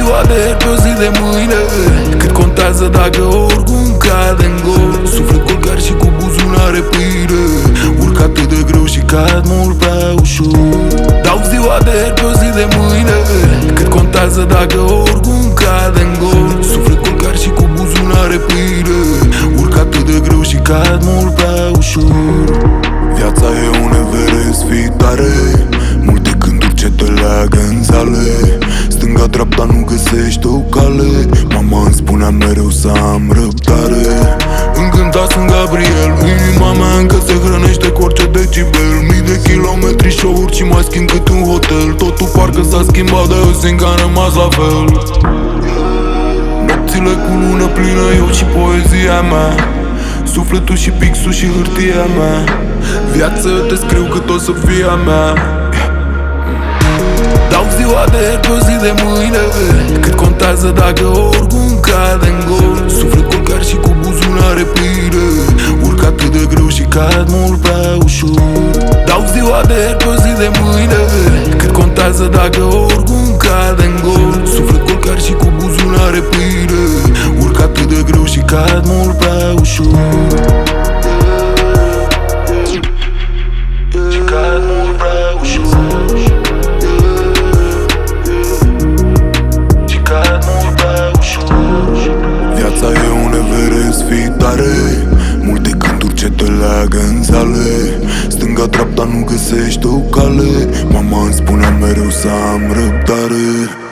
ziua de ieri pe o zi de mâine. Cât contează dacă oricum cade în gol. Suflet colgar și cu buzunare pline. Urc atât de greu și cad mult prea ușor. Dau ziua de ieri pe o zi de mâine. Cât contează dacă oricum cade în gol. Suflet colgar și cu buzunare pline. Urc atât de greu și cad mult prea ușor. Viața e un Everest fitare. Multe gânduri ce te leagă în zale. Stânga-dreapta nu găsești o cale. Mama îmi spunea mereu să am răbdare. Încântat sunt Gabriel. Inima mea încă se hrănește cu orice decibel. Mii de kilometri, show-uri și mai schimb cât un hotel. Totul parcă s-a schimbat, dar eu simt că am rămas la fel. Nopțile cu lună plină, eu și poezia mea. Sufletul și pixul și hârtia mea. Viață, te scriu cât o să fie a mea. Dau ziua de ieri pe o zi de mâine. Cât contează dacă oricum cade în gol. Suflet colgar și cu buzunare pline. Urc atât de greu și cad mult prea ușor. Dau ziua de ieri pe o zi de mâine. Cât contează dacă oricum cade în gol. Suflet colgar și cu buzunare pline. Urc atât de greu și cad mult prea ușor. Și cad mult prea ușor. Viața e un Everest fitare. Multe gânduri ce te leagă în zale. Stânga-dreapta nu găsești o cale. Mama îmi spunea mereu să am răbdare.